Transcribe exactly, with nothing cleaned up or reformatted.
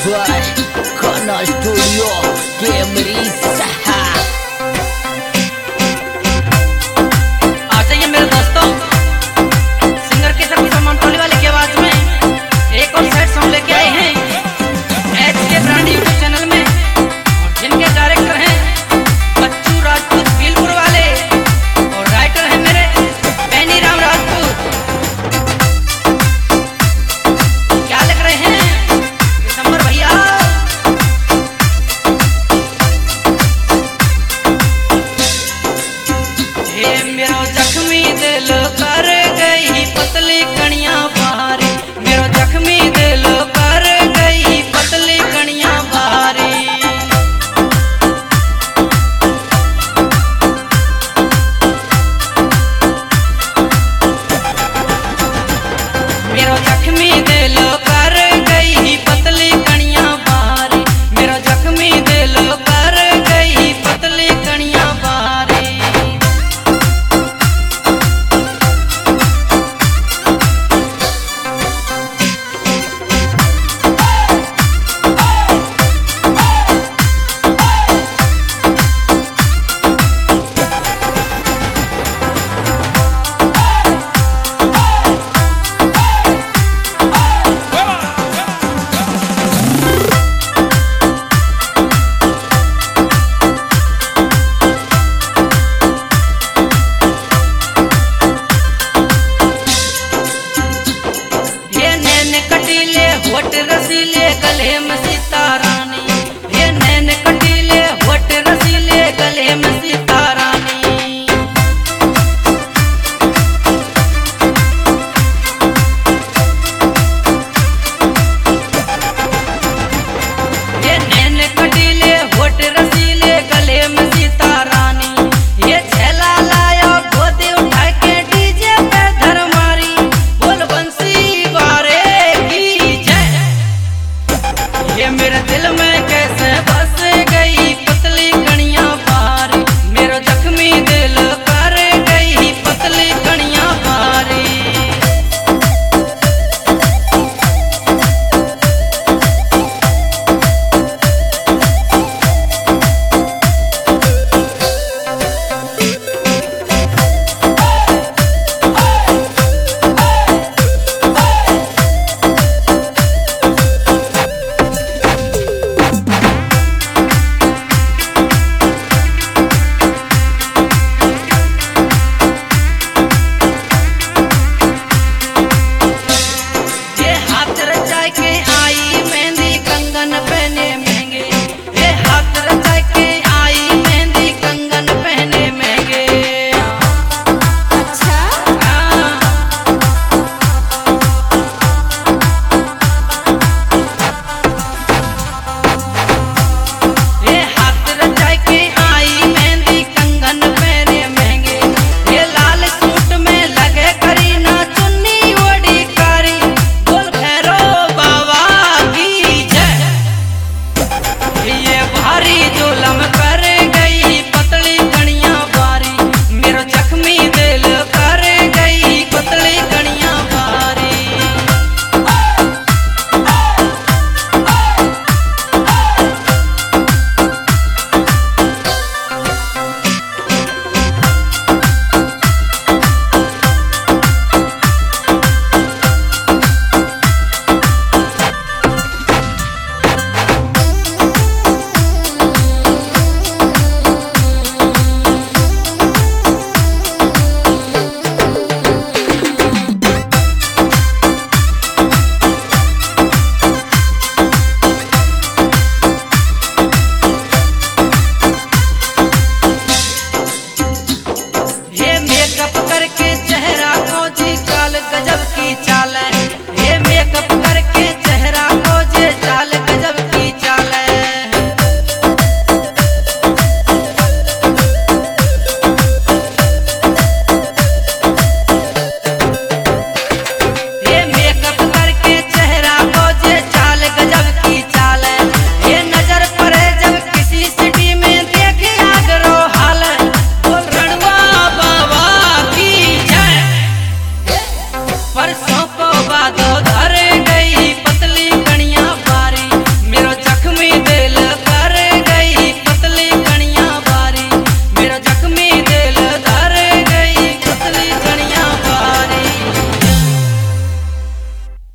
by Kana Studio Camry Saha। आ जाइए मेरे दोस्तों, सिंगर के सब सामान टोली वाले की आवाज में एक और सेट सॉन्ग लेके आए हैं एच के ब्रांड यूट्यूब चैनल में, और जिनके डायरेक्टर हैं बच्चू राजपूत भीलपुर वाले और राइटर हैं मेरे बैनी राम राजपूत। क्या लिख रहे हैं दिसंबर भैया? हे मेरो जख्मी दिल कर गई पतली कणियां बाहरी, मेरो जख्मी दिल कर गई पतली कणियां बाहरी। मेरो जख्मी दिल कर गई पतली कणियां बाहरी, मेरो जख्मी दिल कर गई पतली कणियां बाहरी। होठ रसीले गले में